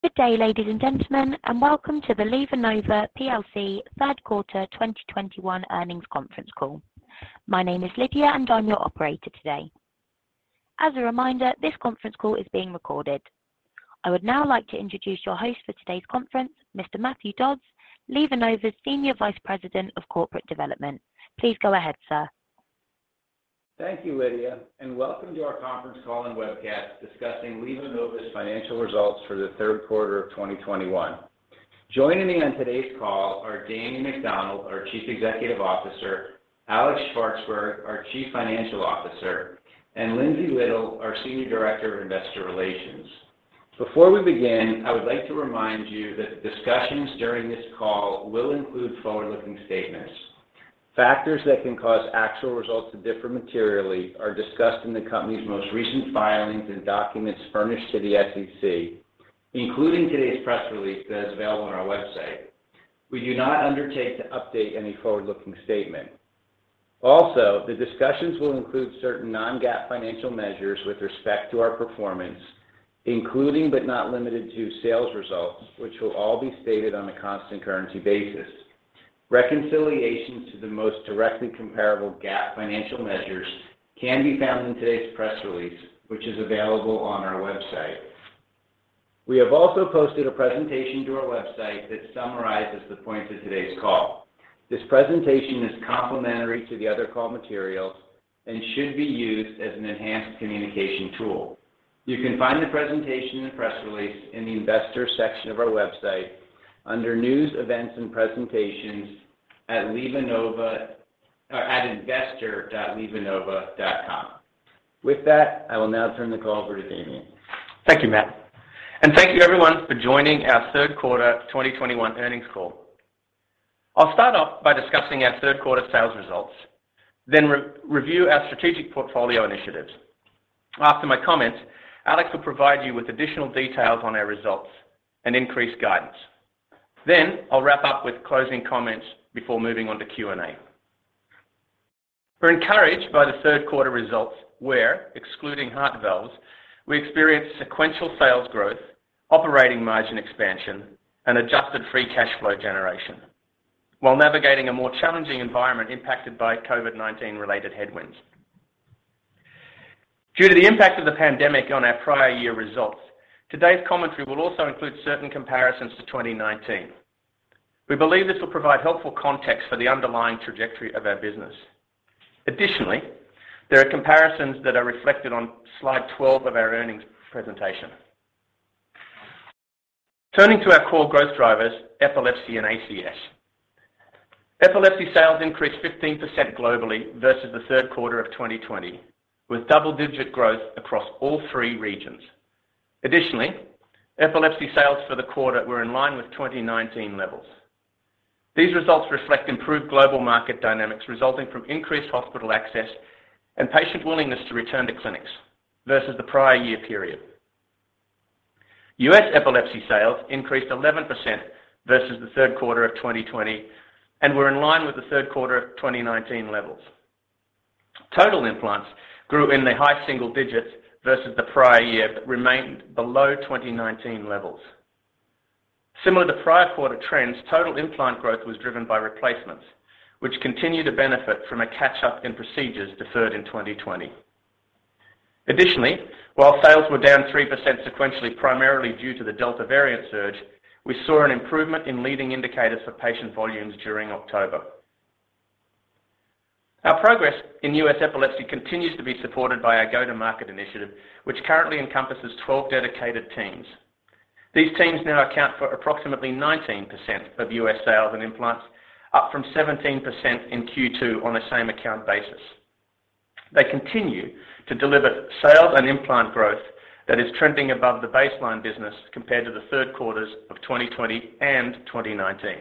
Good day, ladies and gentlemen, and welcome to the LivaNova PLC third quarter 2021 earnings conference call. My name is Lydia, and I'm your operator today. As a reminder, this conference call is being recorded. I would now like to introduce your host for today's conference, Mr. Matthew Dodds, LivaNova's Senior Vice President of Corporate Development. Please go ahead, sir. Thank you, Lydia, and welcome to our conference call and webcast discussing LivaNova's financial results for the third quarter of 2021. Joining me on today's call are Damien McDonald, our Chief Executive Officer, Alex Shvartsburg, our Chief Financial Officer, and Lindsay Little, our Senior Director of Investor Relations. Before we begin, I would like to remind you that the discussions during this call will include forward-looking statements. Factors that can cause actual results to differ materially are discussed in the company's most recent filings and documents furnished to the SEC, including today's press release that is available on our website. We do not undertake to update any forward-looking statement. Also, the discussions will include certain non-GAAP financial measures with respect to our performance, including but not limited to sales results, which will all be stated on a constant currency basis. Reconciliations to the most directly comparable GAAP financial measures can be found in today's press release, which is available on our website. We have also posted a presentation to our website that summarizes the points of today's call. This presentation is complementary to the other call materials and should be used as an enhanced communication tool. You can find the presentation and press release in the Investors section of our website under News, Events, and Presentations at investor.livanova.com. With that, I will now turn the call over to Damien. Thank you, Matt. And thank you everyone for joining our third quarter 2021 earnings call. I'll start off by discussing our third quarter sales results, then review our strategic portfolio initiatives. After my comments, Alex will provide you with additional details on our results and increased guidance. Then I'll wrap up with closing comments before moving on to Q&A. We're encouraged by the third quarter results where, excluding heart valves, we experienced sequential sales growth, operating margin expansion, and adjusted free cash flow generation, while navigating a more challenging environment impacted by COVID-19 related headwinds. Due to the impact of the pandemic on our prior year results, today's commentary will also include certain comparisons to 2019. We believe this will provide helpful context for the underlying trajectory of our business. Additionally, there are comparisons that are reflected on slide 12 of our earnings presentation. Turning to our core growth drivers, epilepsy and ACS. Epilepsy sales increased 15% globally versus the third quarter of 2020, with double-digit growth across all three regions. Additionally, epilepsy sales for the quarter were in line with 2019 levels. These results reflect improved global market dynamics resulting from increased hospital access and patient willingness to return to clinics versus the prior year period. U.S. epilepsy sales increased 11% versus the third quarter of 2020 and were in line with the third quarter of 2019 levels. Total implants grew in the high single digits versus the prior year, but remained below 2019 levels. Similar to prior quarter trends, total implant growth was driven by replacements, which continue to benefit from a catch-up in procedures deferred in 2020. Additionally, while sales were down 3% sequentially, primarily due to the Delta variant surge, we saw an improvement in leading indicators for patient volumes during October. Our progress in U.S. epilepsy continues to be supported by our go-to-market initiative, which currently encompasses 12 dedicated teams. These teams now account for approximately 19% of U.S. sales and implants, up from 17% in Q2 on a same account basis. They continue to deliver sales and implant growth that is trending above the baseline business compared to the third quarters of 2020 and 2019.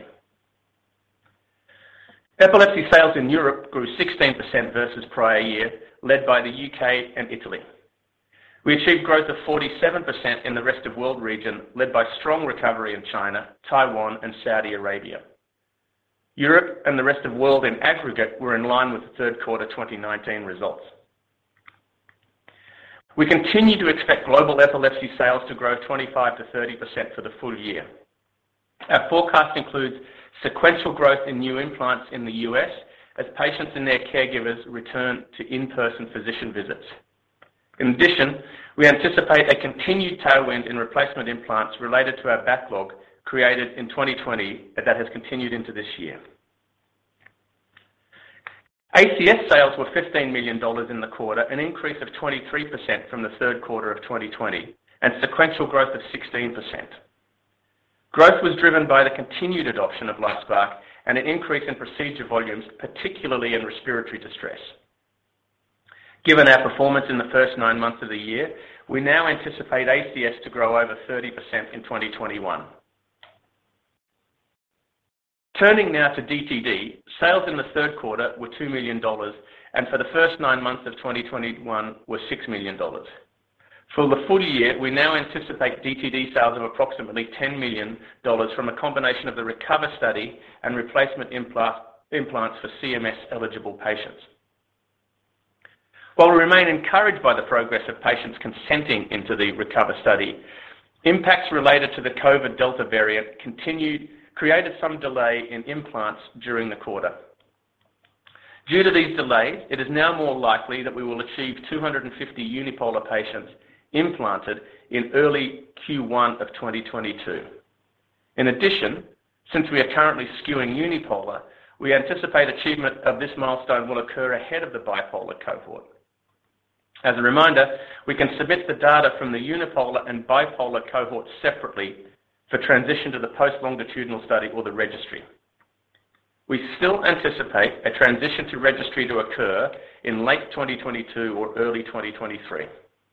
Epilepsy sales in Europe grew 16% versus prior year, led by the UK and Italy. We achieved growth of 47% in the rest of world region, led by strong recovery in China, Taiwan, and Saudi Arabia. Europe and the rest of world in aggregate were in line with the third quarter 2019 results. We continue to expect global epilepsy sales to grow 25 to 30% for the full year. Our forecast includes sequential growth in new implants in the U.S. as patients and their caregivers return to in-person physician visits. In addition, we anticipate a continued tailwind in replacement implants related to our backlog created in 2020 that has continued into this year. ACS sales were $15 million in the quarter, an increase of 23% from the third quarter of 2020, and sequential growth of 16%. Growth was driven by the continued adoption of LifeSPARC and an increase in procedure volumes, particularly in respiratory distress. Given our performance in the first 9 months of the year, we now anticipate ACS to grow over 30% in 2021. Turning now to DTD, sales in the third quarter were $2 million, and for the first 9 months of 2021 were $6 million. For the full year, we now anticipate DTD sales of approximately $10 million from a combination of the RECOVER study and replacement implants for CMS-eligible patients. While we remain encouraged by the progress of patients consenting into the RECOVER study, impacts related to the COVID Delta variant created some delay in implants during the quarter. Due to these delays, it is now more likely that we will achieve 250 unipolar patients implanted in early Q1 of 2022. In addition, since we are currently skewing unipolar, we anticipate achievement of this milestone will occur ahead of the bipolar cohort. As a reminder, we can submit the data from the unipolar and bipolar cohorts separately for transition to the post-longitudinal study or the registry. We still anticipate a transition to registry to occur in late 2022 or early 2023.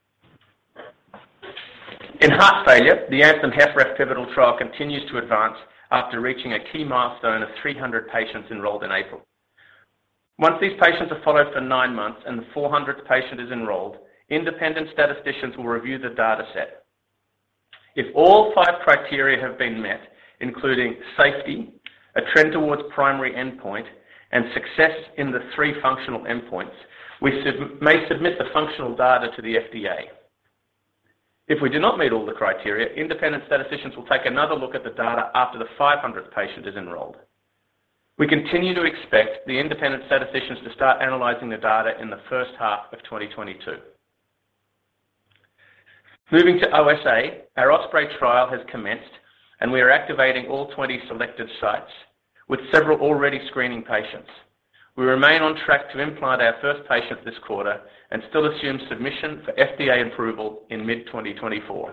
In heart failure, the ANTHEM-HFrEF pivotal trial continues to advance after reaching a key milestone of 300 patients enrolled in April. Once these patients are followed for 9 months and the 400th patient is enrolled, independent statisticians will review the data set. If all 5 criteria have been met, including safety, a trend towards primary endpoint, and success in the 3 functional endpoints, we may submit the functional data to the FDA. If we do not meet all the criteria, independent statisticians will take another look at the data after the 500th patient is enrolled. We continue to expect the independent statisticians to start analyzing the data in the first half of 2022. Moving to OSA, our OSPREY trial has commenced, and we are activating all 20 selected sites, with several already screening patients. We remain on track to implant our first patient this quarter and still assume submission for FDA approval in mid-2024. For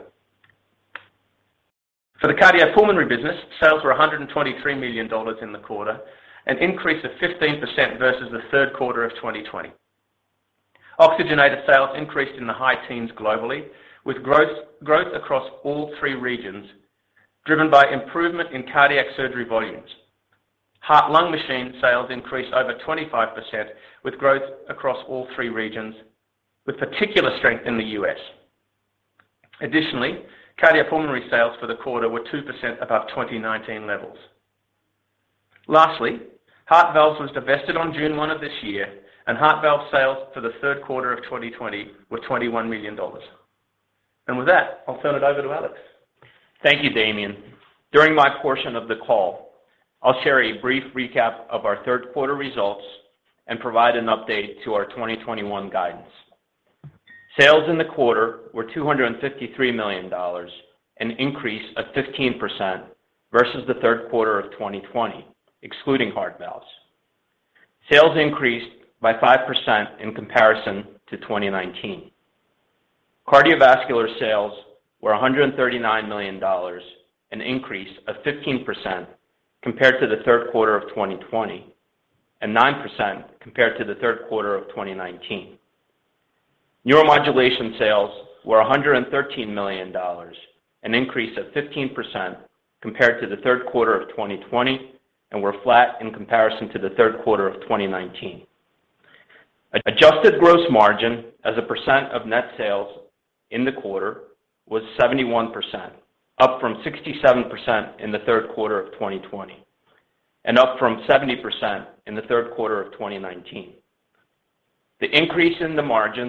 the cardiopulmonary business, sales were $123 million in the quarter, an increase of 15% versus the third quarter of 2020. Oxygenator sales increased in the high teens globally, with growth across all 3 regions, driven by improvement in cardiac surgery volumes. Heart-lung machine sales increased over 25%, with growth across all 3 regions, with particular strength in the U.S. Additionally, cardiopulmonary sales for the quarter were 2% above 2019 levels. Lastly, heart valves was divested on June 1 of this year, and heart valve sales for the third quarter of 2020 were $21 million. And with that, I'll turn it over to Alex. Thank you, Damien. During my portion of the call, I'll share a brief recap of our third quarter results and provide an update to our 2021 guidance. Sales in the quarter were $253 million, an increase of 15% versus the third quarter of 2020, excluding heart valves. Sales increased by 5% in comparison to 2019. Cardiovascular sales were $139 million, an increase of 15% compared to the third quarter of 2020, and 9% compared to the third quarter of 2019. Neuromodulation sales were $113 million, an increase of 15% compared to the third quarter of 2020, and were flat in comparison to the third quarter of 2019. Adjusted gross margin as a percent of net sales in the quarter was 71%, up from 67% in the third quarter of 2020, and up from 70% in the third quarter of 2019. The increase in the margins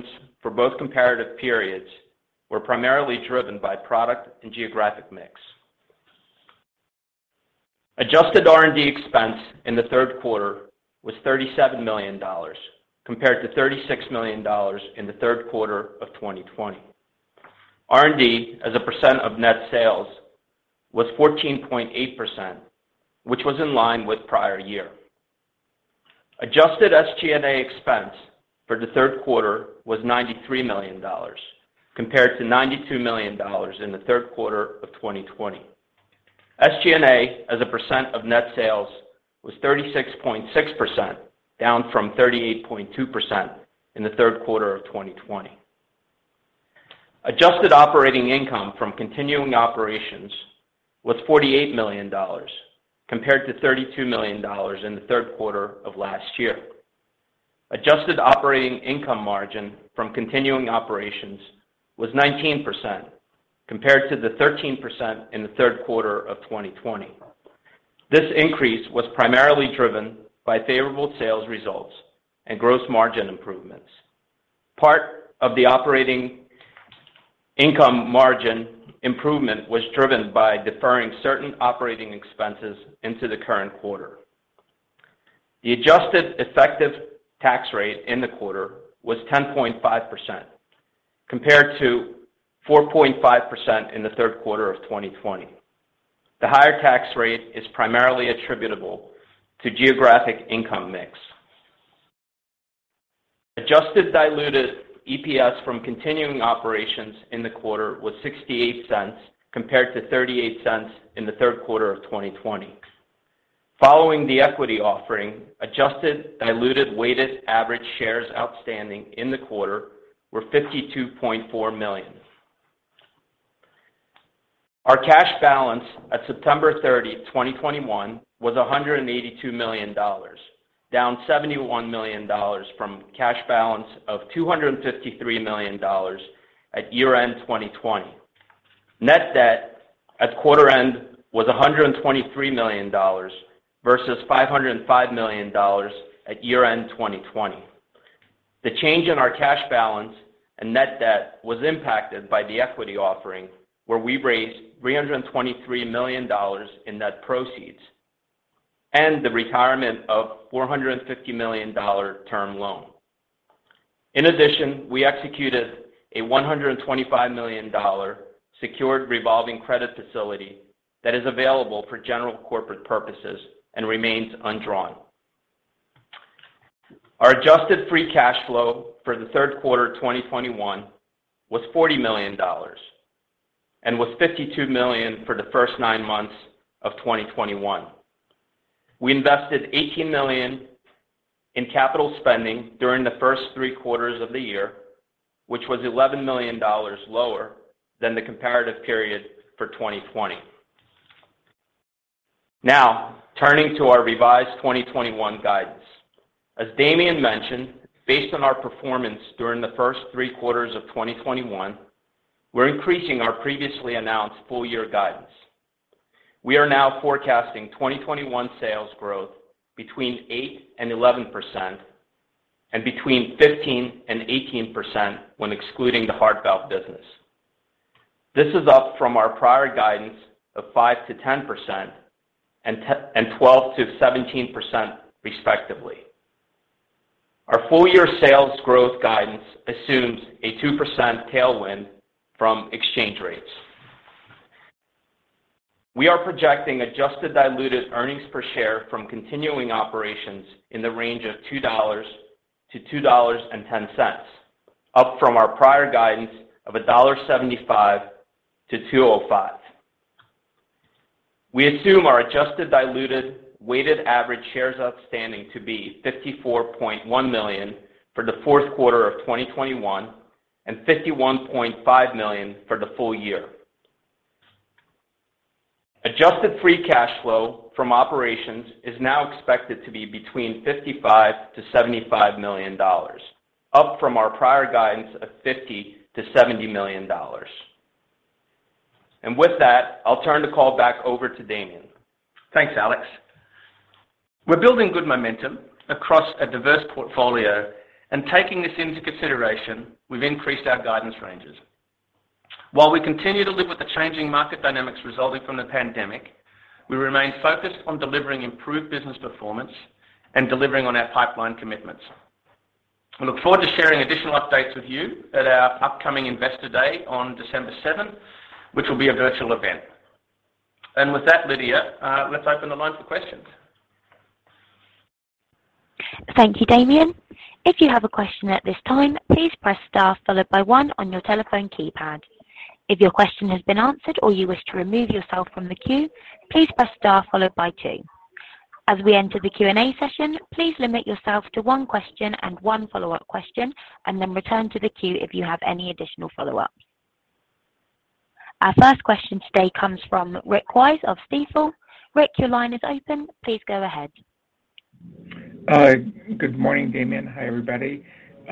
for both comparative periods were primarily driven by product and geographic mix. Adjusted R&D expense in the third quarter was $37 million, compared to $36 million in the third quarter of 2020. R&D as a percent of net sales was 14.8%, which was in line with prior year. Adjusted SG&A expense for the third quarter was $93 million, compared to $92 million in the third quarter of 2020. SG&A as a percent of net sales was 36.6%, down from 38.2% in the third quarter of 2020. Adjusted operating income from continuing operations was $48 million, compared to $32 million in the third quarter of last year. Adjusted operating income margin from continuing operations was 19%, compared to the 13% in the third quarter of 2020. This increase was primarily driven by favorable sales results and gross margin improvements. Part of the operating income margin improvement was driven by deferring certain operating expenses into the current quarter. The adjusted effective tax rate in the quarter was 10.5%, compared to 4.5% in the third quarter of 2020. The higher tax rate is primarily attributable to geographic income mix. Adjusted diluted EPS from continuing operations in the quarter was 68 cents, compared to 38 cents in the third quarter of 2020. Following the equity offering, adjusted diluted weighted average shares outstanding in the quarter were 52.4 million. Our cash balance at September 30, 2021 was $182 million, down $71 million from cash balance of $253 million at year-end 2020. Net debt at quarter end was $123 million versus $505 million at year-end 2020. The change in our cash balance and net debt was impacted by the equity offering, where we raised $323 million in net proceeds, and the retirement of $450 million term loan. In addition, we executed a $125 million secured revolving credit facility that is available for general corporate purposes and remains undrawn. Our adjusted free cash flow for the third quarter 2021 was $40 million and was $52 million for the first 9 months of 2021. We invested $18 million in capital spending during the first 3 quarters of the year, which was $11 million lower than the comparative period for 2020. Now, turning to our revised 2021 guidance. As Damien mentioned, based on our performance during the first 3 quarters of 2021, we're increasing our previously announced full-year guidance. We are now forecasting 2021 sales growth between 8 and 11% and between 15 and 18% when excluding the heart valve business. This is up from our prior guidance of 5 to 10% and 12 to 17% respectively. Our full-year sales growth guidance assumes a 2% tailwind from exchange rates. We are projecting adjusted diluted earnings per share from continuing operations in the range of $2 to $2.10, up from our prior guidance of $1.75 to $2.05. We assume our adjusted diluted weighted average shares outstanding to be 54.1 million for the fourth quarter of 2021 and 51.5 million for the full year. Adjusted free cash flow from operations is now expected to be between $55 to $75 million, up from our prior guidance of $50 to $70 million. And with that, I'll turn the call back over to Damien. Thanks, Alex. We're building good momentum across a diverse portfolio and taking this into consideration, we've increased our guidance ranges. While we continue to live with the changing market dynamics resulting from the pandemic, we remain focused on delivering improved business performance and delivering on our pipeline commitments. We look forward to sharing additional updates with you at our upcoming Investor Day on December 7th, which will be a virtual event. And with that, Lydia, let's open the line for questions. Thank you, Damien. If you have a question at this time, please press star followed by 1 on your telephone keypad. If your question has been answered or you wish to remove yourself from the queue, please press star followed by 2. As we enter the Q&A session, please limit yourself to 1 question and 1 follow-up question, and then return to the queue if you have any additional follow-ups. Our first question today comes from Rick Wise of Stifel. Rick, your line is open. Please go ahead. Good morning, Damien. Hi, everybody.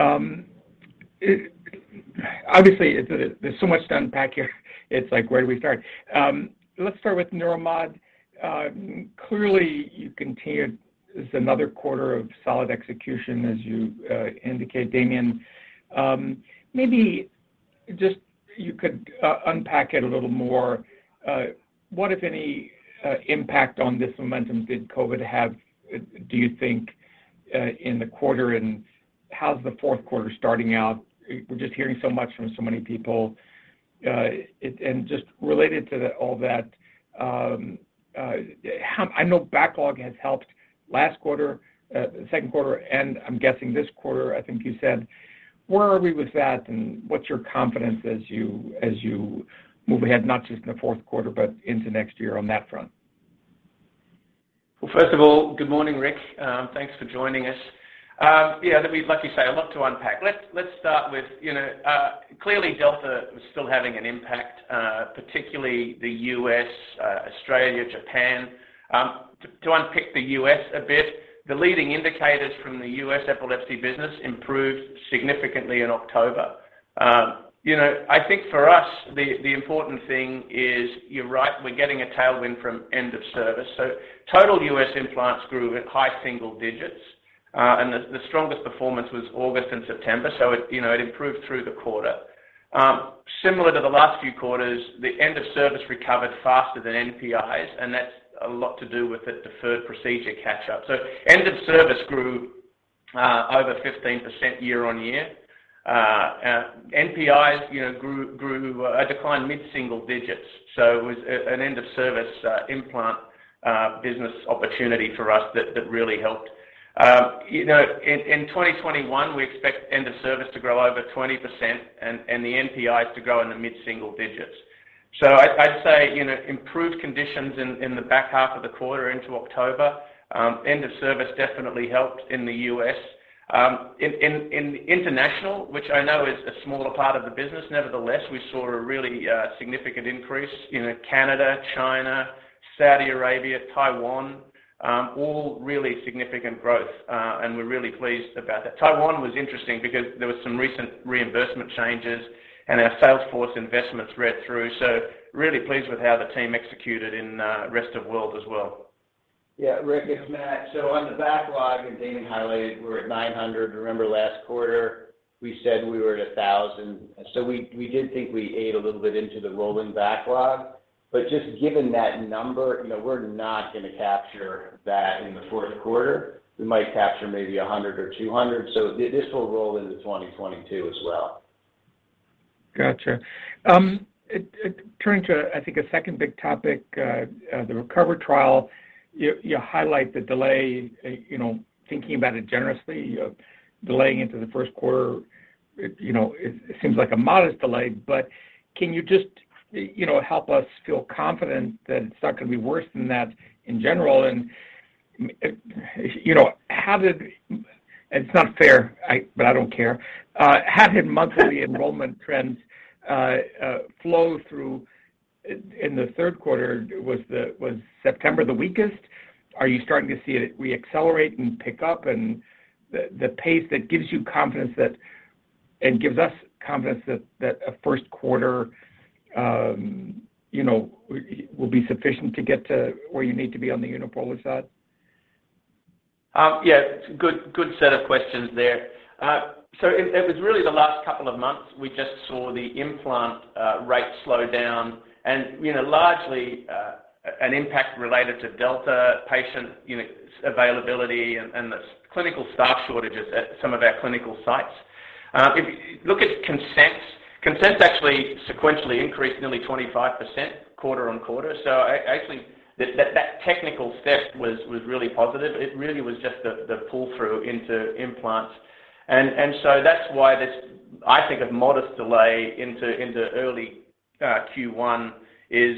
Obviously, there's so much to unpack here. It's like, where do we start? Let's start with Neuromod. Clearly, you continue. This is another quarter of solid execution, as you indicate, Damien. Maybe just you could unpack it a little more. What, if any, impact on this momentum did COVID have, do you think, in the quarter, and how's the fourth quarter starting out? We're just hearing so much from so many people. And just related to all that, I know backlog has helped last quarter, the second quarter, and I'm guessing this quarter, I think you said. Where are we with that, and what's your confidence as you move ahead, not just in the fourth quarter, but into next year on that front? Well, first of all, good morning, Rick. Thanks for joining us. Like you say, a lot to unpack. Let's start with, clearly Delta was still having an impact, particularly the U.S., Australia, Japan. To unpick the U.S. a bit, the leading indicators from the U.S. epilepsy business improved significantly in October. I think for us, the important thing is, you're right, we're getting a tailwind from end of service. So total U.S. implants grew at high single digits. And the strongest performance was August and September, so it improved through the quarter. Similar to the last few quarters, the end of service recovered faster than NPIs, and that's a lot to do with the deferred procedure catch-up. So end of service grew over 15% year on year. NPIs, declined mid-single digits. So it was an end of service implant business opportunity for us that really helped. In 2021, we expect end of service to grow over 20% and the NPIs to grow in the mid-single digits. So I'd say, improved conditions in the back half of the quarter into October. End of service definitely helped in the U.S. In international, which I know is a smaller part of the business, nevertheless, we saw a really significant increase. Canada, China, Saudi Arabia, Taiwan, all really significant growth, and we're really pleased about that. Taiwan was interesting because there was some recent reimbursement changes, and our Salesforce investments read through. So really pleased with how the team executed in rest of world as well. Yeah, Rick, it's Matt. So on the backlog, and Damien highlighted, we're at 900. Remember last quarter, we said we were at 1,000. So we did think we ate a little bit into the rolling backlog. But just given that number, we're not going to capture that in the fourth quarter. We might capture maybe 100 or 200. So this will roll into 2022 as well. Gotcha. Turning to, I think, a second big topic, the RECOVER trial, you highlight the delay, thinking about it generously, delaying into the first quarter, it seems like a modest delay, but can you just, help us feel confident that it's not going to be worse than that in general? And, how did, and it's not fair, but I don't care, how did monthly enrollment trends flow through in the third quarter? Was September the weakest? Are you starting to see it reaccelerate and pick up, and the pace that gives you confidence that, and gives us confidence that a first quarter, will be sufficient to get to where you need to be on the unipolar side? It's a good set of questions there. So it was really the last couple of months we just saw the implant rate slow down, and largely an impact related to Delta patient availability and the clinical staff shortages at some of our clinical sites. If you look at consents actually sequentially increased nearly 25% quarter on quarter. So actually that technical step was really positive. It really was just the pull through into implants. And so that's why this, I think, a modest delay into early Q1 is,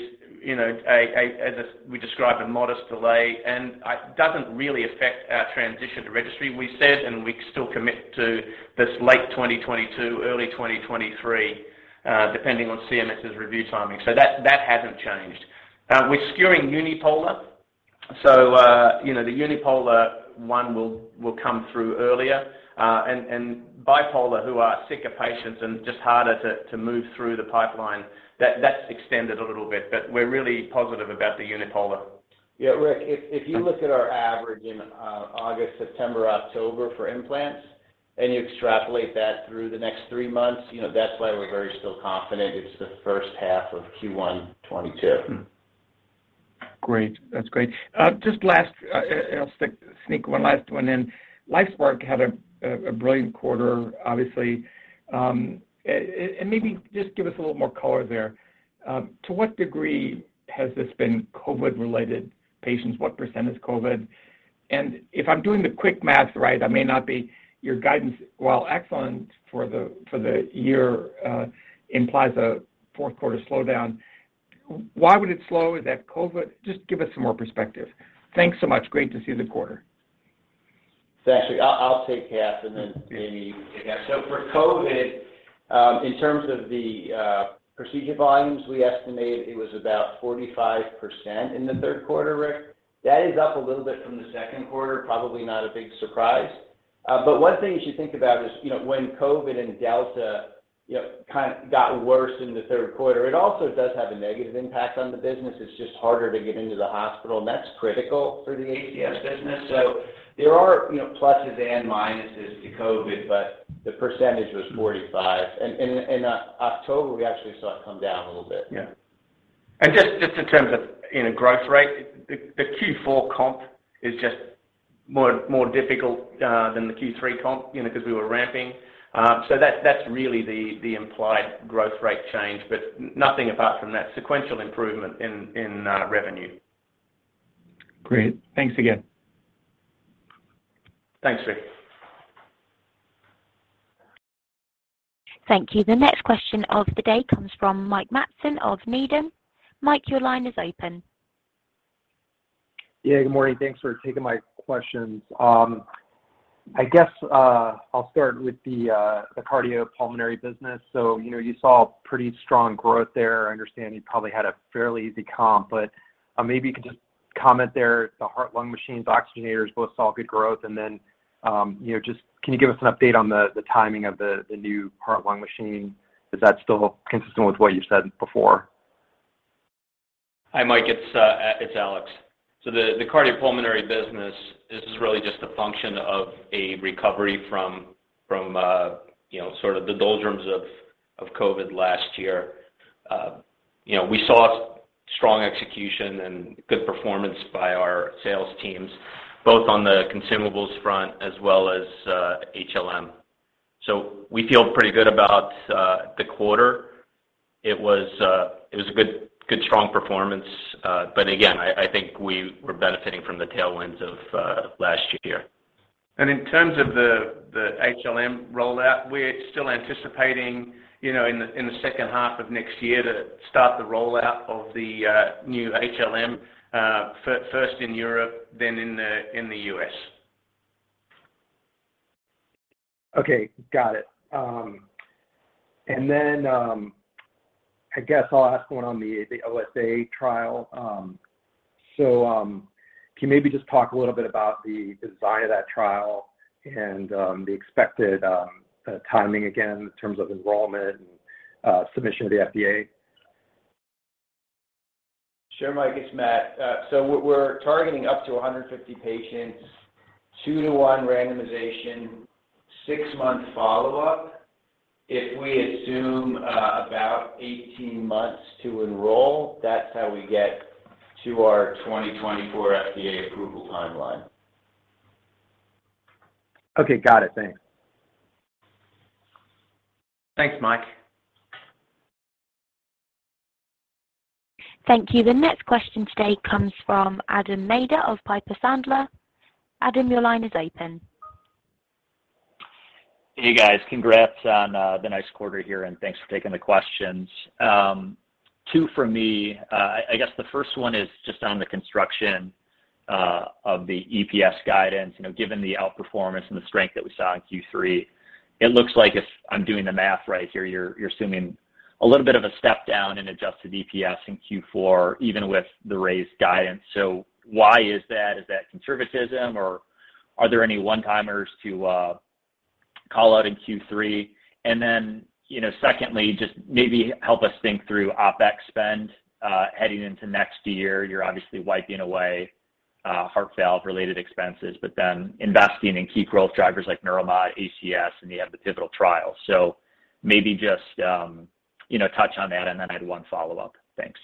as we described, a modest delay, and it doesn't really affect our transition to registry. We said, and we still commit to this late 2022, early 2023, depending on CMS's review timing. So that hasn't changed. We're skewing unipolar, so the unipolar one will come through earlier. And bipolar, who are sicker patients and just harder to move through the pipeline, that's extended a little bit, but we're really positive about the unipolar. Yeah, Rick, if you look at our average in August, September, October for implants, and you extrapolate that through the next 3 months, that's why we're very still confident it's the first half of Q1 22. Great, that's great. Just last, I'll sneak one last one in. LifeSpark had a brilliant quarter, obviously, and maybe just give us a little more color there. To what degree has this been COVID-related patients? What % is COVID? And if I'm doing the quick math right, I may not be. Your guidance, while excellent for the year, implies a fourth quarter slowdown. Why would it slow? Is that COVID? Just give us some more perspective. Thanks so much. Great to see the quarter. Thanks. I'll take half, and then Amy, you can take half. So for COVID, in terms of the procedure volumes, we estimate it was about 45% in the third quarter, Rick. That is up a little bit from the second quarter, probably not a big surprise. But one thing you should think about is, when COVID and Delta, kind of got worse in the third quarter, it also does have a negative impact on the business. It's just harder to get into the hospital, and that's critical for the ACS business. So there are, pluses and minuses to COVID, but the percentage was 45. And in October, we actually saw it come down a little bit. Yeah. And just in terms of growth rate, the Q4 comp is just more difficult than the Q3 comp, because we were ramping. So that's really the implied growth rate change, but nothing apart from that sequential improvement in revenue. Great. Thanks again. Thanks, Rick. Thank you. The next question of the day comes from Mike Matson of Needham. Mike, your line is open. Yeah, good morning. Thanks for taking my questions. I guess I'll start with the cardiopulmonary business. So, you saw pretty strong growth there. I understand you probably had a fairly easy comp, but maybe you could just comment there. The heart-lung machines, oxygenators both saw good growth, and then just can you give us an update on the timing of the new heart-lung machine? Is that still consistent with what you said before? Hi, Mike. It's Alex. So the cardiopulmonary business, this is really just a function of a recovery from sort of the doldrums of COVID last year. We saw strong execution and good performance by our sales teams, both on the consumables front as well as HLM. So we feel pretty good about the quarter. It was a good strong performance, but again, I think we were benefiting from the tailwinds of last year. And in terms of the HLM rollout, we're still anticipating, in the second half of next year to start the rollout of the new HLM, first in Europe, then in the US. Okay, got it. And then I guess I'll ask one on the OSA trial. Can you maybe just talk a little bit about the design of that trial and the expected timing again in terms of enrollment and submission to the FDA? Sure, Mike, it's Matt. So we're targeting up to 150 patients, 2-to-1 randomization, 6-month follow-up, if we assume about 18 months to enroll, that's how we get to our 2024 FDA approval timeline. Okay, got it. Thanks. Thanks, Mike. Thank you. The next question today comes from Adam Maeder of Piper Sandler. Adam, your line is open. Hey, guys. Congrats on the nice quarter here, and thanks for taking the questions. Two from me. I guess the first one is just on the construction of the EPS guidance. You know, given the outperformance and the strength that we saw in Q3, it looks like, if I'm doing the math right here, you're assuming a little bit of a step down in adjusted EPS in Q4, even with the raised guidance. So why is that? Is that conservatism, or are there any one-timers to call out in Q3? And then, you know, secondly, just maybe help us think through OpEx spend heading into next year. You're obviously wiping away heart valve-related expenses, but then investing in key growth drivers like Neuromod, ACS, and you have the pivotal trial. So maybe just you know, touch on that, and then I had one follow-up. Thanks.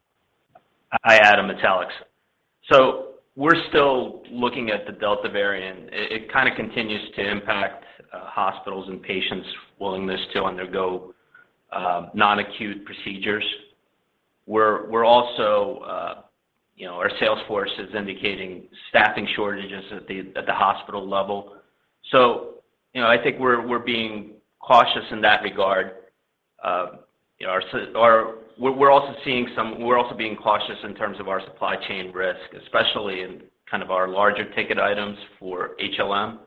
Hi, Adam. It's Alex. So we're still looking at the Delta variant. It kind of continues to impact hospitals and patients' willingness to undergo non-acute procedures. We're also, you know, our sales force is indicating staffing shortages at the hospital level. So, you know, I think we're being cautious in that regard. You know, we're also being cautious in terms of our supply chain risk, especially in kind of our larger ticket items for HLM.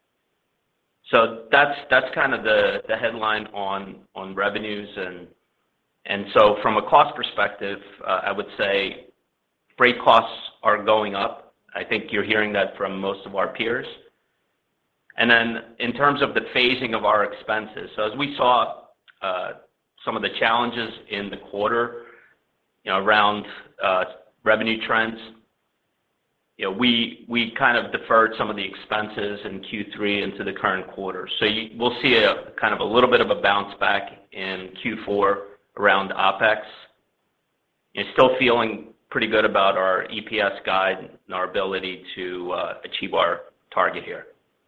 So that's kind of the headline on revenues, and so from a cost perspective, I would say freight costs are going up. I think you're hearing that from most of our peers. And then in terms of the phasing of our expenses, so as we saw some of the challenges in the quarter, you know, around revenue trends, you know, we kind of deferred some of the expenses in Q3 into the current quarter. So we'll see a kind of a little bit of a bounce back in Q4 around OpEx. You're still feeling pretty good about our EPS guide and our ability to achieve our target here.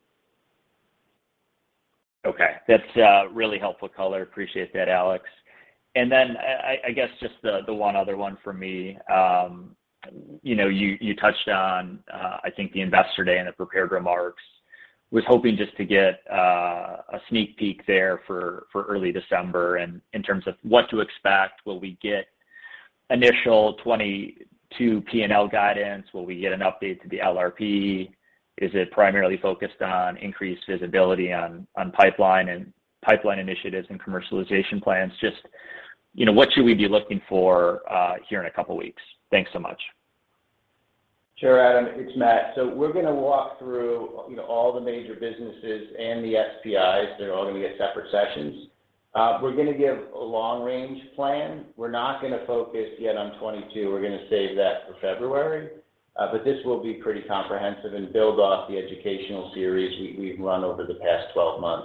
Okay, that's really helpful color. Appreciate that, Alex. And then I guess just the one other one for me. You know, you touched on I think the Investor Day and the prepared remarks. Was hoping just to get a sneak peek there for early December, and in terms of what to expect. Will we get initial 22 P&L guidance? Will we get an update to the LRP? Is it primarily focused on increased visibility on pipeline initiatives and commercialization plans? Just, you know, what should we be looking for here in a couple weeks? Thanks so much. Sure, Adam. It's Matt. So we're going to walk through, you know, all the major businesses and the SPIs. They're all going to get separate sessions. We're going to give a long-range plan. We're not going to focus yet on 22. We're going to save that for February. But this will be pretty comprehensive and build off the educational series we've run over the past 12 months.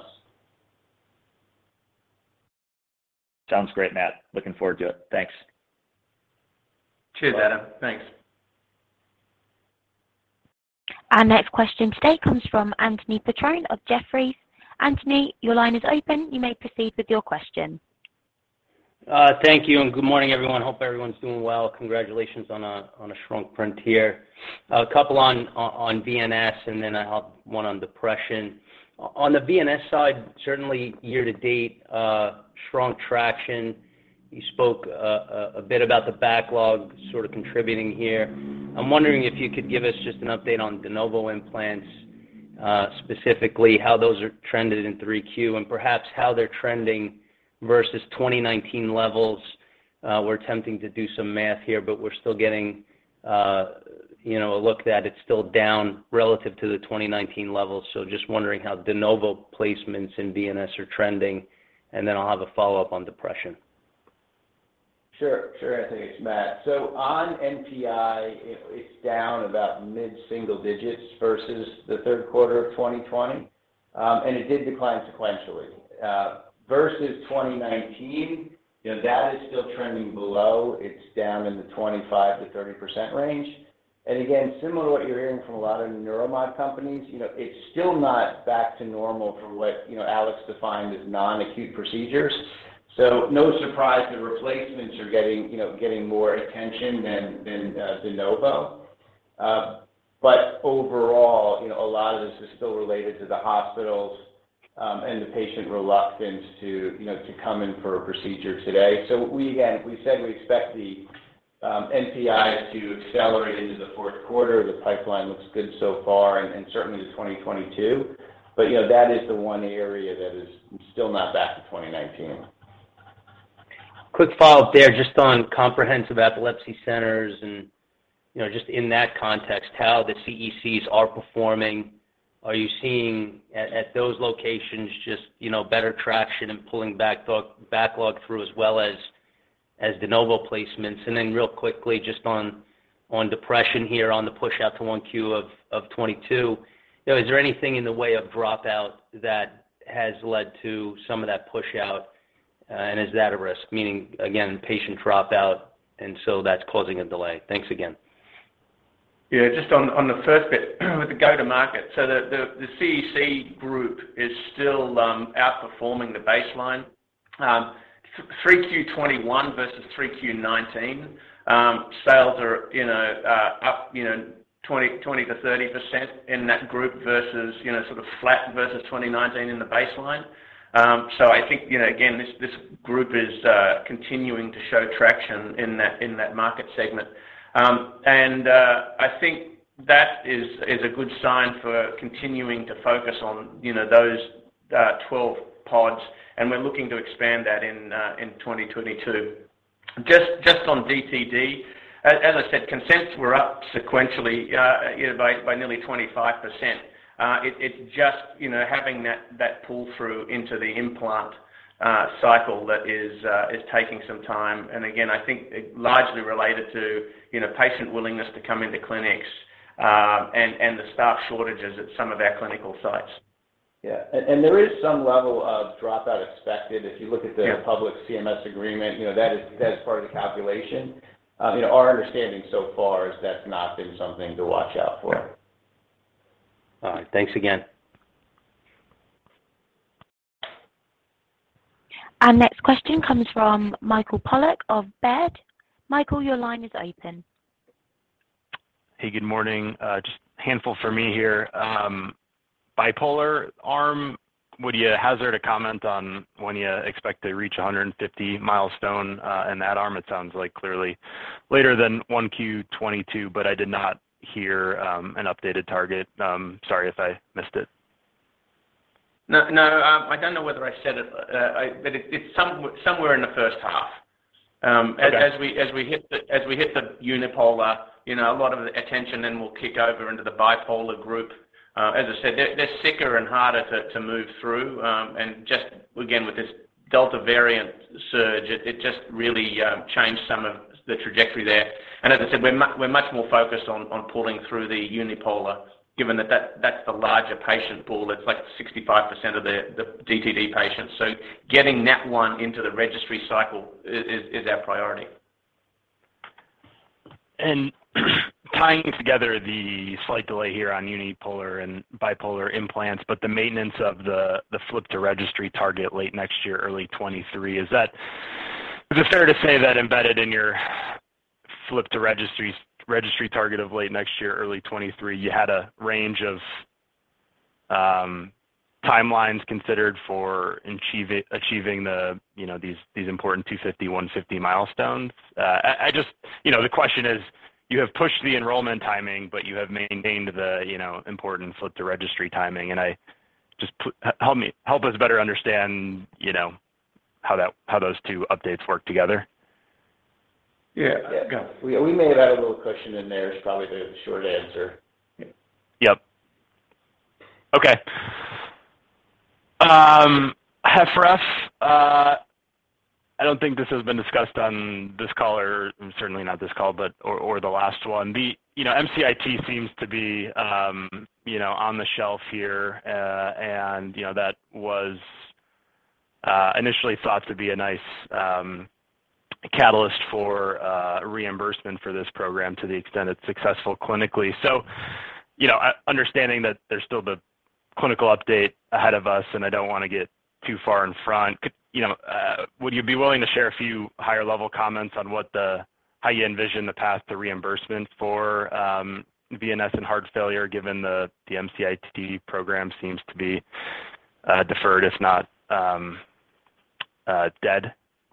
Sounds great, Matt. Looking forward to it. Thanks. Cheers, Adam. Thanks. Our next question today comes from Anthony Petrone of Jefferies. Anthony, your line is open. You may proceed with your question. Thank you, and good morning, everyone. Hope everyone's doing well. Congratulations on a strong print here. A couple on VNS, and then I have one on depression. On the VNS side, certainly year to date, strong traction. You spoke a bit about the backlog sort of contributing here. I'm wondering if you could give us just an update on de novo implants, specifically how those are trended in 3Q, and perhaps how they're trending versus 2019 levels. We're attempting to do some math here, but we're still getting, you know, a look that it's still down relative to the 2019 levels. So just wondering how de novo placements in VNS are trending, and then I'll have a follow-up on depression. Sure, I think it's Matt. So on NPI, it's down about mid-single digits versus the third quarter of 2020. and it did decline sequentially. Versus 2019, that is still trending below. It's down in the 25 to 30% range. And again, similar to what you're hearing from a lot of neuromod companies, it's still not back to normal for what, Alex defined as non-acute procedures. So no surprise the replacements are getting more attention than de novo. But overall, a lot of this is still related to the hospitals and the patient reluctance to come in for a procedure today. So we said we expect the NPIs to accelerate into the fourth quarter. The pipeline looks good so far, and certainly to 2022. But that is the one area that is still not back to 2019. Quick follow-up there, just on comprehensive epilepsy centers, and just in that context, how the CECs are performing. Are you seeing at those locations just better traction and pulling backlog through, as well as de novo placements? And then real quickly, just on depression here, on the push out to 1Q of 22, is there anything in the way of dropout that has led to some of that push out, and is that a risk? Meaning, again, patient dropout, and so that's causing a delay. Thanks again. Yeah, just on the first bit with the go-to-market. So the CEC group is still outperforming the baseline. 3Q 21 versus 3Q 19, sales are up 20 to 30% in that group versus sort of flat versus 2019 in the baseline. So I think again this group is continuing to show traction in that market segment. And I think that is a good sign for continuing to focus on those 12 pods, and we're looking to expand that in 2022. Just on DTD, as I said, consents were up sequentially by nearly 25%. It's just having that pull through into the implant cycle that is taking some time, and again I think largely related to patient willingness to come into clinics and the staff shortages at some of our clinical sites. Yeah, and there is some level of dropout expected. If you look at the public CMS agreement, that is part of the calculation. Our understanding so far is that's not been something to watch out for. All right, thanks again. Our next question comes from Michael Polark of Baird. Michael, your line is open. Hey, good morning. Just a handful for me here. Bipolar arm, would you hazard a comment on when you expect to reach 150 milestone in that arm? It sounds like clearly later than 1Q 22, but I did not hear an updated target. Sorry if I missed it. No, I don't know whether I said it, but it's somewhere in the first half. Okay. As we hit the unipolar, a lot of the attention then will kick over into the bipolar group. As I said, they're sicker and harder to move through, and just again with this Delta variant surge, it just really changed some of the trajectory there. And as I said, we're much more focused on pulling through the unipolar, given that's the larger patient pool. It's like 65% of the DTD patients. So getting that one into the registry cycle is our priority. And tying together the slight delay here on unipolar and bipolar implants, but the maintenance of the flip to registry target late next year, early 23, is it fair to say that embedded in your flip to registry target of late next year, early 23, you had a range of timelines considered for achieving the these important 250, 150 milestones? I just the question is, you have pushed the enrollment timing, but you have maintained the important flip to registry timing, and I just help us better understand how those two updates work together. Yeah. Go. We may have had a little cushion in there is probably the short answer. Yep. Okay. HFrEF, I don't think this has been discussed on this call, or certainly not this call, but or the last one. MCIT seems to be, on the shelf here, and that was initially thought to be a nice catalyst for reimbursement for this program to the extent it's successful clinically. So, understanding that there's still the clinical update ahead of us, and I don't want to get too far in front. Would you be willing to share a few higher level comments on how you envision the path to reimbursement for VNS and heart failure, given the MCIT program seems to be deferred, if not dead?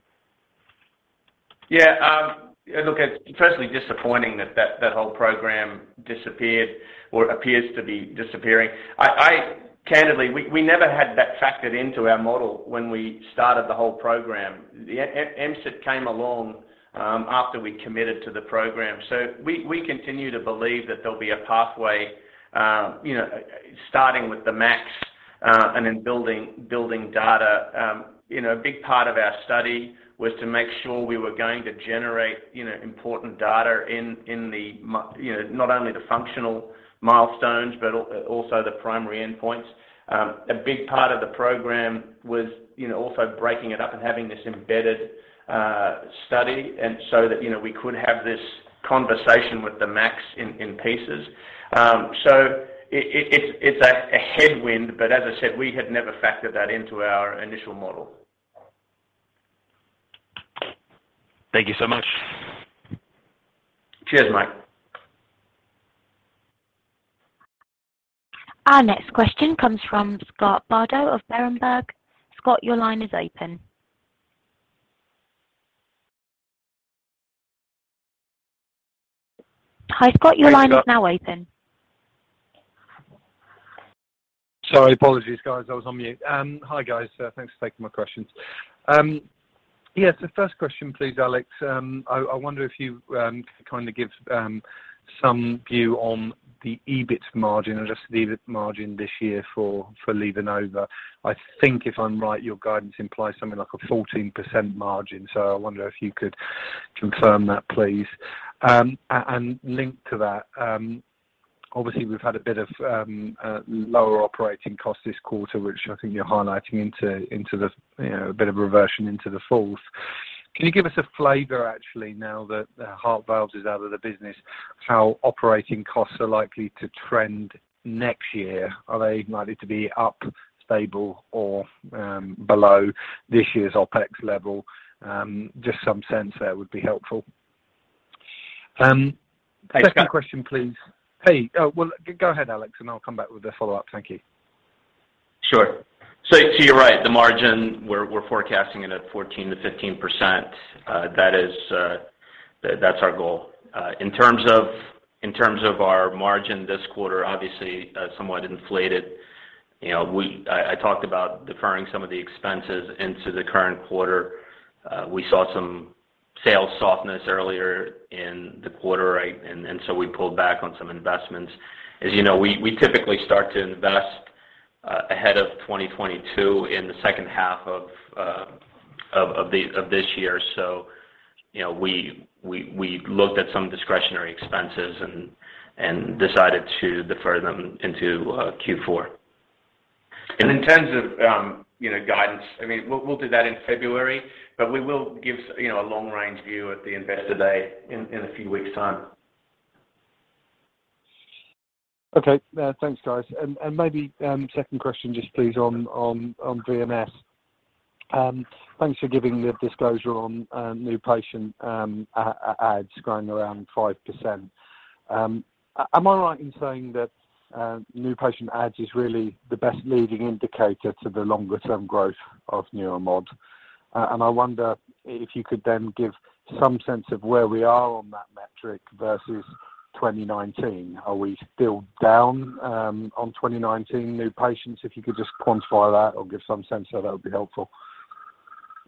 Yeah. Look, it's firstly disappointing that whole program disappeared or appears to be disappearing. I candidly, we never had that factored into our model when we started the whole program. The MCIT came along after we committed to the program. So we continue to believe that there'll be a pathway, starting with the MACs and then building data. A big part of our study was to make sure we were going to generate, important data in the, not only the functional milestones, but also the primary endpoints. A big part of the program was, also breaking it up and having this embedded study, and so that, we could have this conversation with the MACs in pieces. So it's a headwind, but as I said, we had never factored that into our initial model. Thank you so much. Cheers, Mike. Our next question comes from Scott Bardo of Berenberg. Scott, your line is open. Hi, Scott, your line is now open. Sorry, apologies, guys. I was on mute. Hi, guys. Thanks for taking my questions. Yes, the first question, please, Alex. I wonder if you could kind of give some view on the EBIT margin, adjusted EBIT margin this year for LivaNova. I think, if I'm right, your guidance implies something like a 14% margin. So I wonder if you could confirm that, please. And linked to that, obviously we've had a bit of lower operating costs this quarter, which I think you're highlighting into the a bit of reversion into the fourth. Can you give us a flavour, actually, now that Heart Valves is out of the business, how operating costs are likely to trend next year? Are they likely to be up, stable, or below this year's OPEX level? Just some sense there would be helpful. Second question, please. Hey, well, go ahead, Alex, and I'll come back with a follow-up. Thank you. Sure. So you're right. The margin, we're forecasting it at 14 to 15%. That's our goal. In terms of our margin this quarter, obviously somewhat inflated. I talked about deferring some of the expenses into the current quarter. We saw some sales softness earlier in the quarter, right? And so we pulled back on some investments. As you know, we typically start to invest ahead of 2022 in the second half of this year. So, we looked at some discretionary expenses and decided to defer them into Q4. And in terms of guidance, I mean, we'll do that in February, but we will give a long range view at the Investor Day in a few weeks' time. Okay, thanks, guys. And maybe second question, just please, on VNS. Thanks for giving the disclosure on new patient adds growing around 5%. Am I right in saying that new patient adds is really the best leading indicator to the longer term growth of Neuromod? And I wonder if you could then give some sense of where we are on that metric versus 2019. Are we still down on 2019 new patients? If you could just quantify that or give some sense of that would be helpful.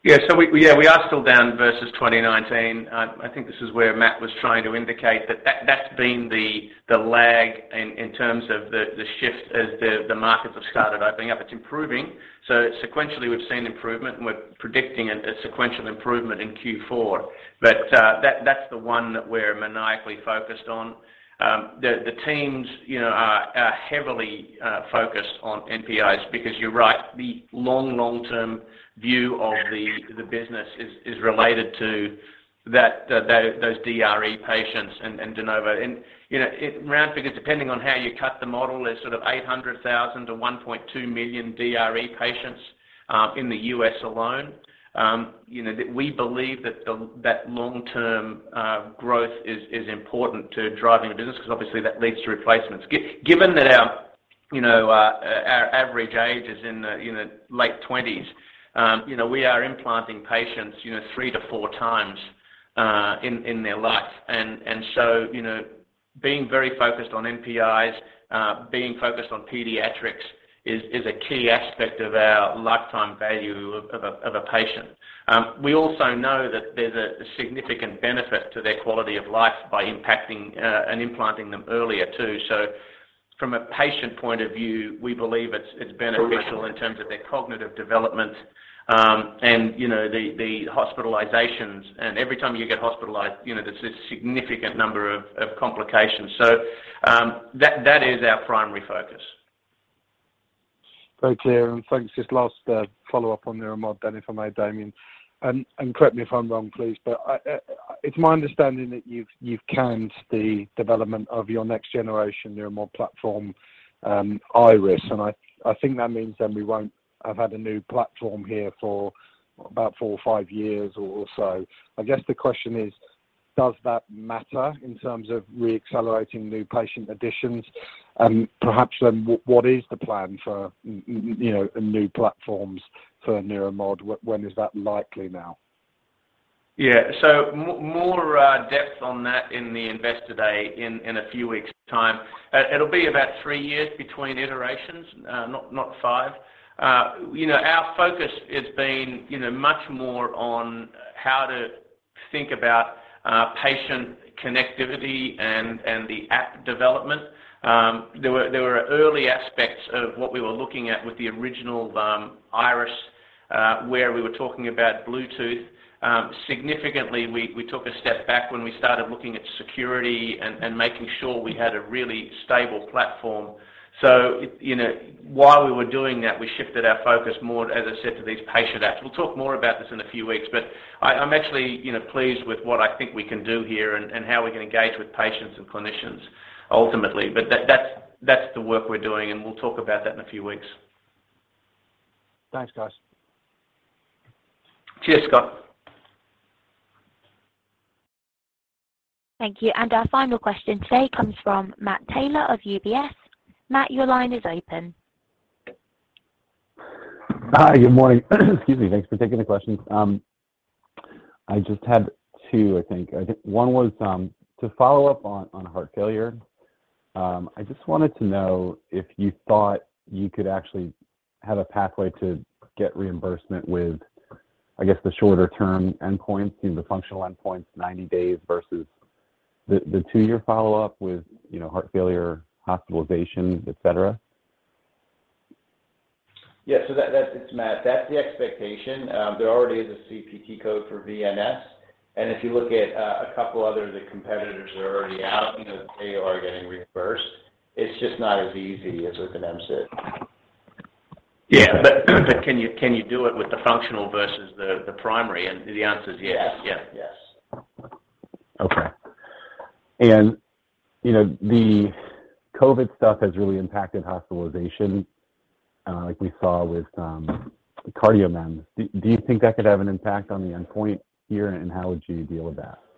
Yeah, so we are still down versus 2019. I think this is where Matt was trying to indicate that's been the lag in terms of the shift as the markets have started opening up. It's improving. So sequentially we've seen improvement, and we're predicting a sequential improvement in Q4. But that's the one that we're maniacally focused on. The teams, are heavily focused on NPIs because you're right. The long-term view of the business is related to those DRE patients and de novo. And round figures, depending on how you cut the model, there's sort of 800,000 to 1.2 million DRE patients in the U.S. alone. We believe that long-term growth is important to driving the business because obviously that leads to replacements. Given that our average age is in the late 20s, we are implanting patients 3 to 4 times in their life, and so being very focused on NPIs, being focused on pediatrics is a key aspect of our lifetime value of a patient. We also know that there's a significant benefit to their quality of life by impacting and implanting them earlier too. So from a patient point of view, we believe it's beneficial in terms of their cognitive development and the hospitalizations. And every time you get hospitalized, there's a significant number of complications. So that is our primary focus. Very clear, and thanks. Just last follow-up on Neuromod then, if I may, Damien. And correct me if I'm wrong, please, but it's my understanding that you've canned the development of your next generation Neuromod platform, Iris, and I think that means then we won't have had a new platform here for about 4 or 5 years or so. I guess the question is, does that matter in terms of re-accelerating new patient additions? Perhaps then what is the plan for new platforms for Neuromod? When is that likely now? Yeah, so more depth on that in the Investor Day in a few weeks' time. It'll be about 3 years between iterations, not 5. Our focus has been much more on how to think about patient connectivity and the app development. There were early aspects of what we were looking at with the original Iris, where we were talking about Bluetooth. Significantly, we took a step back when we started looking at security and making sure we had a really stable platform. So, while we were doing that, we shifted our focus more, as I said, to these patient apps. We'll talk more about this in a few weeks, but I'm actually, pleased with what I think we can do here and how we can engage with patients and clinicians ultimately. But that's the work we're doing, and we'll talk about that in a few weeks. Thanks, guys. Cheers, Scott. Thank you. And our final question today comes from Matt Taylor of UBS. Matt, your line is open. Hi, good morning. Excuse me. Thanks for taking the questions. I just had 2, I think. One was to follow up on heart failure. I just wanted to know if you thought you could actually have a pathway to get reimbursement with, I guess, the shorter term endpoints, the functional endpoints, 90 days versus the 2-year follow-up with, heart failure, hospitalization, et cetera? Yeah, so it's Matt. That's the expectation. There already is a CPT code for VNS, and if you look at a couple other of the competitors that are already out, they are getting reimbursed. It's just not as easy as with an MCIT. Yeah, but can you do it with the functional versus the primary? And the answer is yes. Yes. Okay. And the COVID stuff has really impacted hospitalization, like we saw with CardioMEMS. Do you think that could have an impact on the endpoint here, and how would you deal with that?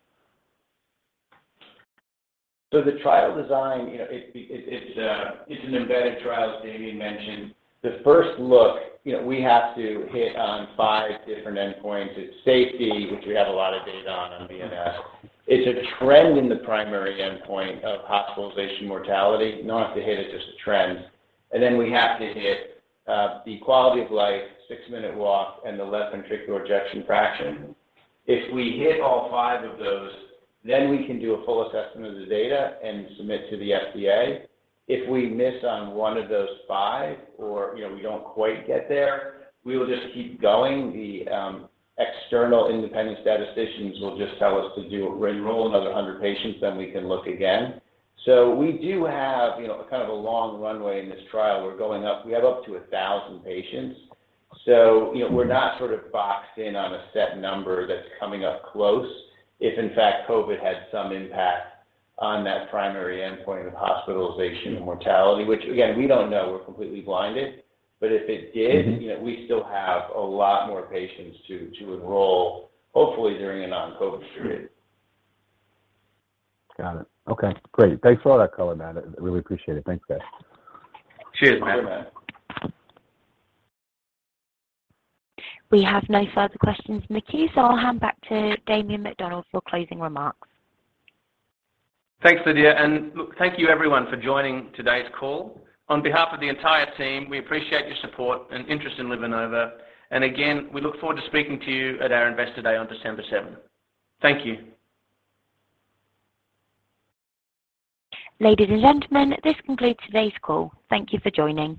So the trial design, it's an embedded trial, as Damien mentioned. The first look, we have to hit on 5 different endpoints. It's safety, which we have a lot of data on VNS. It's a trend in the primary endpoint of hospitalization mortality. You don't have to hit it, just a trend. And then we have to hit the quality of life, 6-minute walk, and the left ventricular ejection fraction. If we hit all 5 of those, then we can do a full assessment of the data and submit to the FDA. If we miss on one of those 5, or we don't quite get there, we will just keep going. The external independent statisticians will just tell us to enroll another 100 patients, then we can look again. So we do have, kind of a long runway in this trial. We're going up. We have up to 1,000 patients. So, we're not sort of boxed in on a set number that's coming up close. If in fact COVID had some impact on that primary endpoint of hospitalization and mortality, which again, we don't know. We're completely blinded. But if it did, we still have a lot more patients to enroll, hopefully during a non-COVID period. Got it. Okay, great. Thanks for all that color, Matt. I really appreciate it. Thanks, guys. Cheers, Matt. We have no further questions in the queue, so I'll hand back to Damien McDonald for closing remarks. Thanks, Lydia, and look, thank you everyone for joining today's call. On behalf of the entire team, we appreciate your support and interest in LivaNova. And again, we look forward to speaking to you at our Investor Day on December 7th. Thank you. Ladies and gentlemen, this concludes today's call. Thank you for joining.